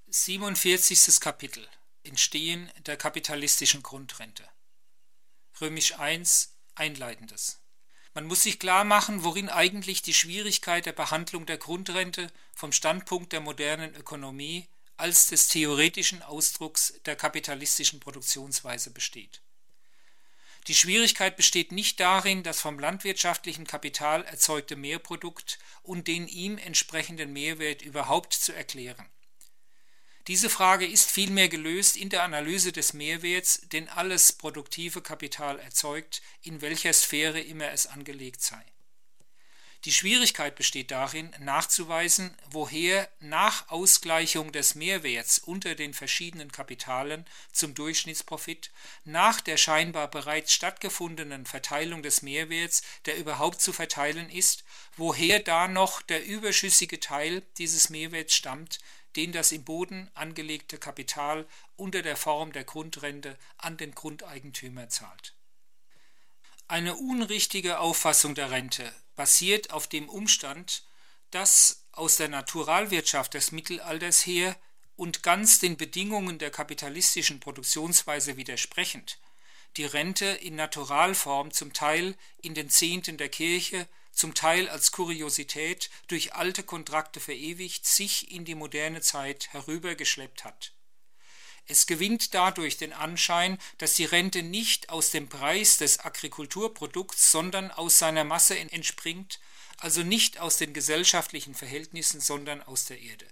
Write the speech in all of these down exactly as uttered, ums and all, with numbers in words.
siebenundvierzigstes Kapitel Entstehen der kapitalistischen Grundrente. Römisch eins Einleitendes. Man muss sich klar machen, worin eigentlich die Schwierigkeit der Behandlung der Grundrente vom Standpunkt der modernen Ökonomie als des theoretischen Ausdrucks der kapitalistischen Produktionsweise besteht. Die Schwierigkeit besteht nicht darin, das vom landwirtschaftlichen Kapital erzeugte Mehrprodukt und den ihm entsprechenden Mehrwert überhaupt zu erklären. Diese Frage ist vielmehr gelöst in der Analyse des Mehrwerts, den alles produktive Kapital erzeugt, in welcher Sphäre immer es angelegt sei. Die Schwierigkeit besteht darin, nachzuweisen, woher nach Ausgleichung des Mehrwerts unter den verschiedenen Kapitalen zum Durchschnittsprofit, nach der scheinbar bereits stattgefundenen Verteilung des Mehrwerts, der überhaupt zu verteilen ist, woher da noch der überschüssige Teil dieses Mehrwerts stammt, den das im Boden angelegte Kapital unter der Form der Grundrente an den Grundeigentümer zahlt. Eine unrichtige Auffassung der Rente basiert auf dem Umstand, dass aus der Naturalwirtschaft des Mittelalters her und ganz den Bedingungen der kapitalistischen Produktionsweise widersprechend die Rente in Naturalform zum Teil in den Zehnten der Kirche, zum Teil als Kuriosität durch alte Kontrakte verewigt, sich in die moderne Zeit herübergeschleppt hat. Es gewinnt dadurch den Anschein, dass die Rente nicht aus dem Preis des Agrikulturprodukts, sondern aus seiner Masse entspringt, also nicht aus den gesellschaftlichen Verhältnissen, sondern aus der Erde.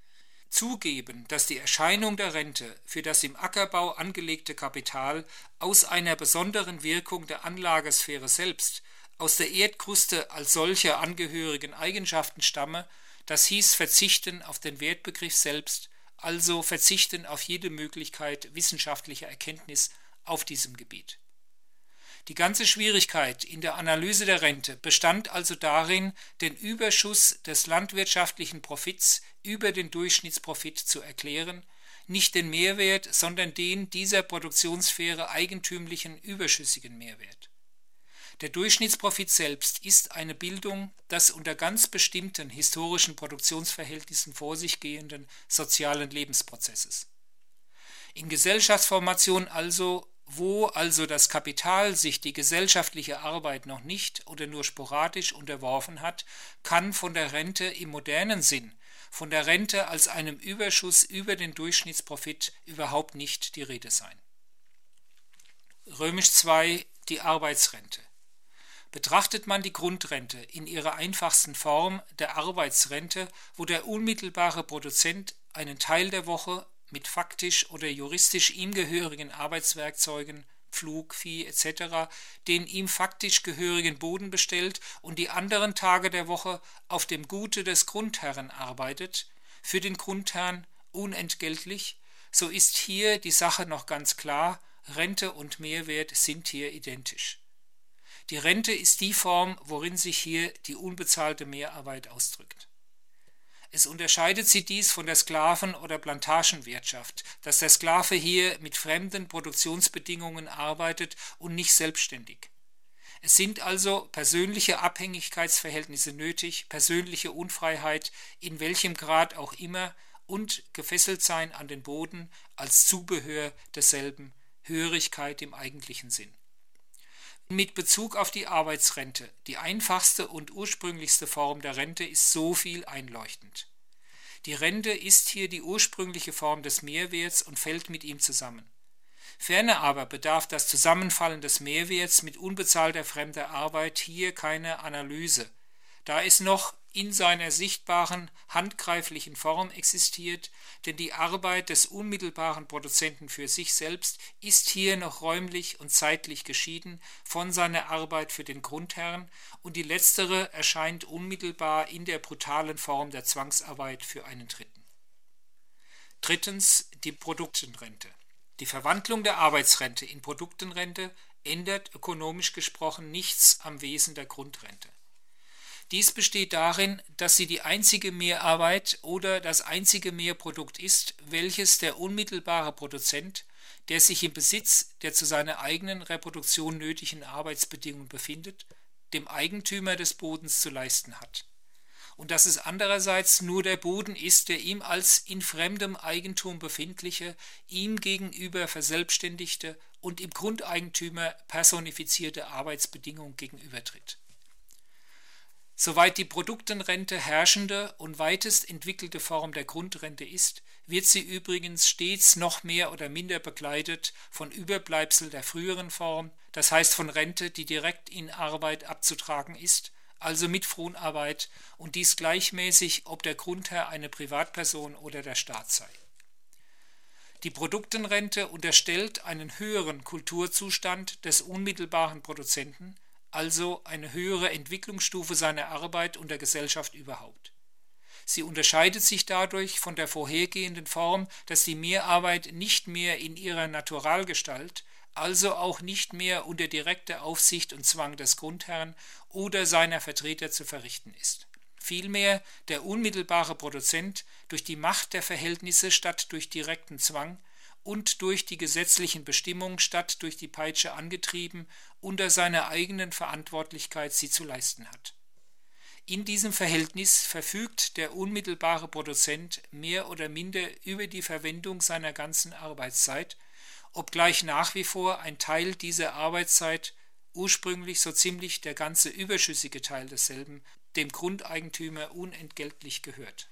Zugeben, dass die Erscheinung der Rente für das im Ackerbau angelegte Kapital aus einer besonderen Wirkung der Anlagesphäre selbst, aus der Erdkruste als solcher angehörigen Eigenschaften stamme, das hieß verzichten auf den Wertbegriff selbst, also verzichten auf jede Möglichkeit wissenschaftlicher Erkenntnis auf diesem Gebiet. Die ganze Schwierigkeit in der Analyse der Rente bestand also darin, den Überschuss des landwirtschaftlichen Profits über den Durchschnittsprofit zu erklären, nicht den Mehrwert, sondern den dieser Produktionssphäre eigentümlichen überschüssigen Mehrwert. Der Durchschnittsprofit selbst ist eine Bildung des unter ganz bestimmten historischen Produktionsverhältnissen vor sich gehenden sozialen Lebensprozesses. In Gesellschaftsformation also, wo also das Kapital sich die gesellschaftliche Arbeit noch nicht oder nur sporadisch unterworfen hat, kann von der Rente im modernen Sinn, von der Rente als einem Überschuss über den Durchschnittsprofit überhaupt nicht die Rede sein. Römisch zwei Die Arbeitsrente. Betrachtet man die Grundrente in ihrer einfachsten Form der Arbeitsrente, wo der unmittelbare Produzent einen Teil der Woche mit faktisch oder juristisch ihm gehörigen Arbeitswerkzeugen, Pflug, Vieh et cetera, den ihm faktisch gehörigen Boden bestellt und die anderen Tage der Woche auf dem Gute des Grundherrn arbeitet, für den Grundherrn unentgeltlich, so ist hier die Sache noch ganz klar, Rente und Mehrwert sind hier identisch. Die Rente ist die Form, worin sich hier die unbezahlte Mehrarbeit ausdrückt. Es unterscheidet sie dies von der Sklaven- oder Plantagenwirtschaft, dass der Sklave hier mit fremden Produktionsbedingungen arbeitet und nicht selbstständig. Es sind also persönliche Abhängigkeitsverhältnisse nötig, persönliche Unfreiheit, in welchem Grad auch immer, und gefesselt sein an den Boden als Zubehör desselben, Hörigkeit im eigentlichen Sinn. Mit Bezug auf die Arbeitsrente, die einfachste und ursprünglichste Form der Rente, ist so viel einleuchtend. Die Rente ist hier die ursprüngliche Form des Mehrwerts und fällt mit ihm zusammen. Ferner aber bedarf das Zusammenfallen des Mehrwerts mit unbezahlter fremder Arbeit hier keine Analyse, da es noch in seiner sichtbaren, handgreiflichen Form existiert, denn die Arbeit des unmittelbaren Produzenten für sich selbst ist hier noch räumlich und zeitlich geschieden von seiner Arbeit für den Grundherrn und die letztere erscheint unmittelbar in der brutalen Form der Zwangsarbeit für einen Dritten. Drittens die Produktenrente. Die Verwandlung der Arbeitsrente in Produktenrente ändert ökonomisch gesprochen nichts am Wesen der Grundrente. Dies besteht darin, dass sie die einzige Mehrarbeit oder das einzige Mehrprodukt ist, welches der unmittelbare Produzent, der sich im Besitz der zu seiner eigenen Reproduktion nötigen Arbeitsbedingungen befindet, dem Eigentümer des Bodens zu leisten hat. und dass es andererseits nur der Boden ist, der ihm als in fremdem Eigentum befindliche, ihm gegenüber verselbstständigte und im Grundeigentümer personifizierte Arbeitsbedingung gegenübertritt. Soweit die Produktenrente herrschende und weitest entwickelte Form der Grundrente ist, wird sie übrigens stets noch mehr oder minder begleitet von Überbleibsel der früheren Form, das heißt von Rente, die direkt in Arbeit abzutragen ist, also mit Fronarbeit, und dies gleichmäßig, ob der Grundherr eine Privatperson oder der Staat sei. Die Produktenrente unterstellt einen höheren Kulturzustand des unmittelbaren Produzenten, also eine höhere Entwicklungsstufe seiner Arbeit und der Gesellschaft überhaupt. Sie unterscheidet sich dadurch von der vorhergehenden Form, dass die Mehrarbeit nicht mehr in ihrer Naturalgestalt, also auch nicht mehr unter direkter Aufsicht und Zwang des Grundherrn oder seiner Vertreter zu verrichten ist. Vielmehr der unmittelbare Produzent durch die Macht der Verhältnisse statt durch direkten Zwang und durch die gesetzlichen Bestimmungen statt durch die Peitsche angetrieben, unter seiner eigenen Verantwortlichkeit sie zu leisten hat. In diesem Verhältnis verfügt der unmittelbare Produzent mehr oder minder über die Verwendung seiner ganzen Arbeitszeit, obgleich nach wie vor ein Teil dieser Arbeitszeit, ursprünglich so ziemlich der ganze überschüssige Teil desselben, dem Grundeigentümer unentgeltlich gehört.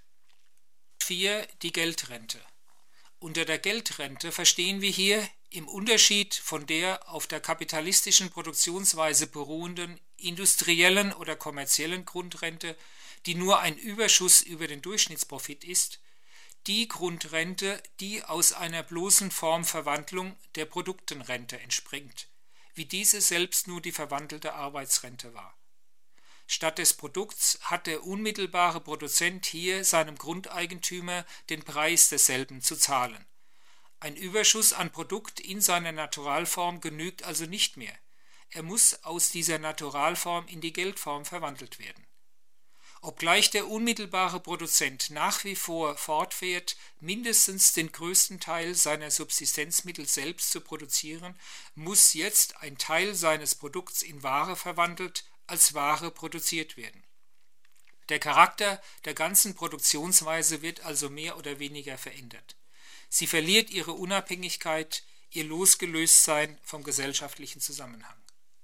vier. Die Geldrente. Unter der Geldrente verstehen wir hier im Unterschied von der auf der kapitalistischen Produktionsweise beruhenden industriellen oder kommerziellen Grundrente, die nur ein Überschuss über den Durchschnittsprofit ist, die Grundrente, die aus einer bloßen Formverwandlung der Produktenrente entspringt, wie diese selbst nur die verwandelte Arbeitsrente war. Statt des Produkts hat der unmittelbare Produzent hier seinem Grundeigentümer den Preis desselben zu zahlen. Ein Überschuss an Produkt in seiner Naturalform genügt also nicht mehr. Er muss aus dieser Naturalform in die Geldform verwandelt werden. Obgleich der unmittelbare Produzent nach wie vor fortfährt, mindestens den größten Teil seiner Subsistenzmittel selbst zu produzieren, muss jetzt ein Teil seines Produkts in Ware verwandelt, als Ware produziert werden. Der Charakter der ganzen Produktionsweise wird also mehr oder weniger verändert. Sie verliert ihre Unabhängigkeit, ihr Losgelöstsein vom gesellschaftlichen Zusammenhang.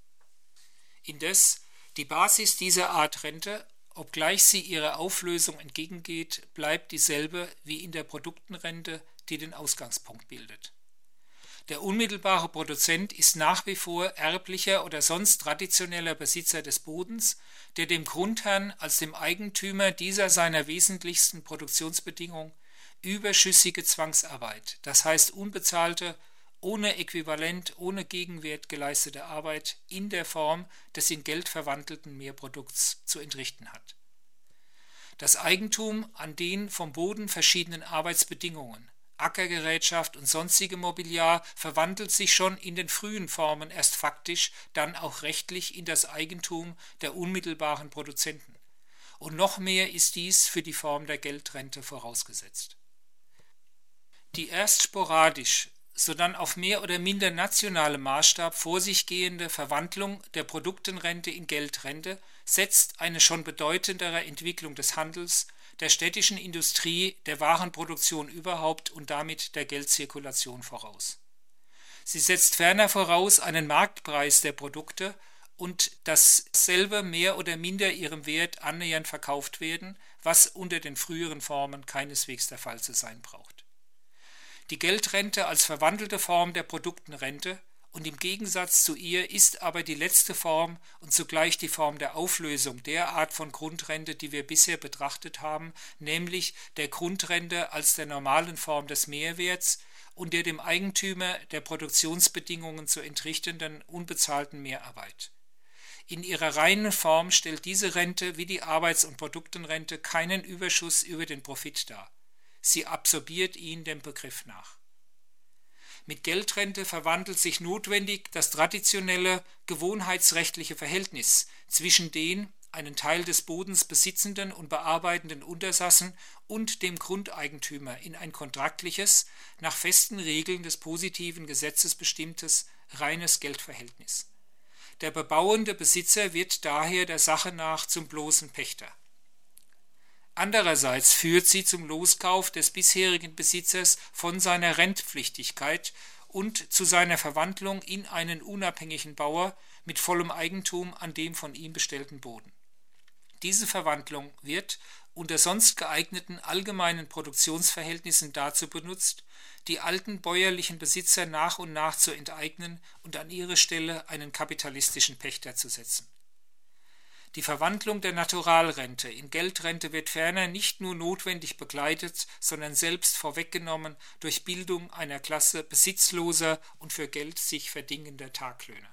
Indes, die Basis dieser Art Rente, obgleich sie ihrer Auflösung entgegengeht, bleibt dieselbe wie in der Produktenrente, die den Ausgangspunkt bildet. Der unmittelbare Produzent ist nach wie vor erblicher oder sonst traditioneller Besitzer des Bodens, der dem Grundherrn als dem Eigentümer dieser seiner wesentlichsten Produktionsbedingung überschüssige Zwangsarbeit, das heißt unbezahlte, ohne Äquivalent, ohne Gegenwert geleistete Arbeit in der Form des in Geld verwandelten Mehrprodukts zu entrichten hat. Das Eigentum an den vom Boden verschiedenen Arbeitsbedingungen, Ackergerätschaft und sonstige Mobiliar verwandelt sich schon in den frühen Formen erst faktisch, dann auch rechtlich in das Eigentum der unmittelbaren Produzenten. Und noch mehr ist dies für die Form der Geldrente vorausgesetzt. Die erst sporadisch, sodann auf mehr oder minder nationalem Maßstab vor sich gehende Verwandlung der Produktenrente in Geldrente setzt eine schon bedeutendere Entwicklung des Handels, der städtischen Industrie, der Warenproduktion überhaupt und damit der Geldzirkulation voraus. Sie setzt ferner voraus einen Marktpreis der Produkte und dass selber mehr oder minder ihrem Wert annähernd verkauft werden, was unter den früheren Formen keineswegs der Fall zu sein braucht. Die Geldrente als verwandelte Form der Produktenrente und im Gegensatz zu ihr ist aber die letzte Form und zugleich die Form der Auflösung der Art von Grundrente, die wir bisher betrachtet haben, nämlich der Grundrente als der normalen Form des Mehrwerts und der dem Eigentümer der Produktionsbedingungen zu entrichtenden unbezahlten Mehrarbeit. In ihrer reinen Form stellt diese Rente wie die Arbeits- und Produktenrente keinen Überschuss über den Profit dar. Sie absorbiert ihn dem Begriff nach. Mit Geldrente verwandelt sich notwendig das traditionelle, gewohnheitsrechtliche Verhältnis zwischen den einen Teil des Bodens besitzenden und bearbeitenden Untersassen und dem Grundeigentümer in ein kontraktliches, nach festen Regeln des positiven Gesetzes bestimmtes, reines Geldverhältnis. Der bebauende Besitzer wird daher der Sache nach zum bloßen Pächter. Andererseits führt sie zum Loskauf des bisherigen Besitzers von seiner Rentpflichtigkeit und zu seiner Verwandlung in einen unabhängigen Bauer mit vollem Eigentum an dem von ihm bestellten Boden. Diese Verwandlung wird unter sonst geeigneten allgemeinen Produktionsverhältnissen dazu benutzt, die alten bäuerlichen Besitzer nach und nach zu enteignen und an ihre Stelle einen kapitalistischen Pächter zu setzen. Die Verwandlung der Naturalrente in Geldrente wird ferner nicht nur notwendig begleitet, sondern selbst vorweggenommen durch Bildung einer Klasse besitzloser und für Geld sich verdingender Taglöhner.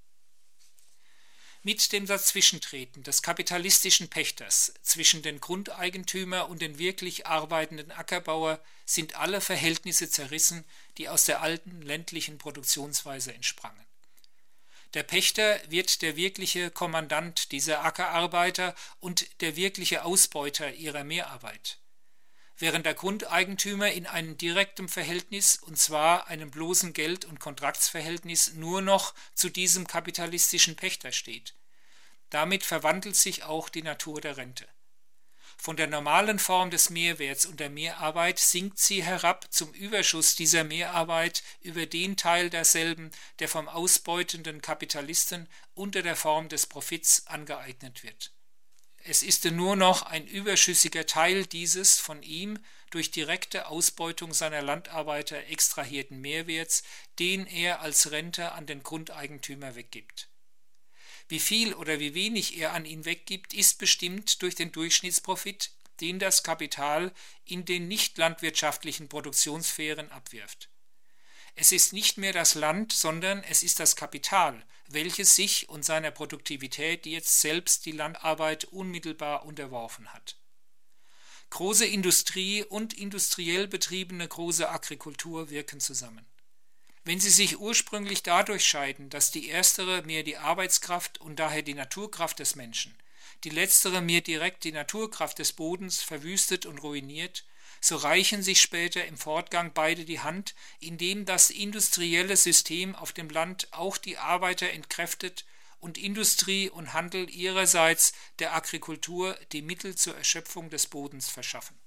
Mit dem Dazwischentreten des kapitalistischen Pächters zwischen den Grundeigentümer und den wirklich arbeitenden Ackerbauer sind alle Verhältnisse zerrissen, die aus der alten ländlichen Produktionsweise entsprangen. Der Pächter wird der wirkliche Kommandant dieser Ackerarbeiter und der wirkliche Ausbeuter ihrer Mehrarbeit, während der Grundeigentümer in einem direkten Verhältnis, und zwar einem bloßen Geld- und Kontraktsverhältnis, nur noch zu diesem kapitalistischen Pächter steht. Damit verwandelt sich auch die Natur der Rente. Von der normalen Form des Mehrwerts und der Mehrarbeit sinkt sie herab zum Überschuss dieser Mehrarbeit über den Teil derselben, der vom ausbeutenden Kapitalisten unter der Form des Profits angeeignet wird. Es ist nur noch ein überschüssiger Teil dieses von ihm durch direkte Ausbeutung seiner Landarbeiter extrahierten Mehrwerts, den er als Rente an den Grundeigentümer weggibt. Wie viel oder wie wenig er an ihn weggibt, ist bestimmt durch den Durchschnittsprofit, den das Kapital in den nicht landwirtschaftlichen Produktionssphären abwirft. Es ist nicht mehr das Land, sondern es ist das Kapital, welches sich und seiner Produktivität jetzt selbst die Landarbeit unmittelbar unterworfen hat. Große Industrie und industriell betriebene große Agrikultur wirken zusammen. Wenn sie sich ursprünglich dadurch scheiden, dass die erstere mehr die Arbeitskraft und daher die Naturkraft des Menschen, die letztere mehr direkt die Naturkraft des Bodens verwüstet und ruiniert, so reichen sich später im Fortgang beide die Hand, indem das industrielle System auf dem Land auch die Arbeiter entkräftet und Industrie und Handel ihrerseits der Agrikultur die Mittel zur Erschöpfung des Bodens verschaffen.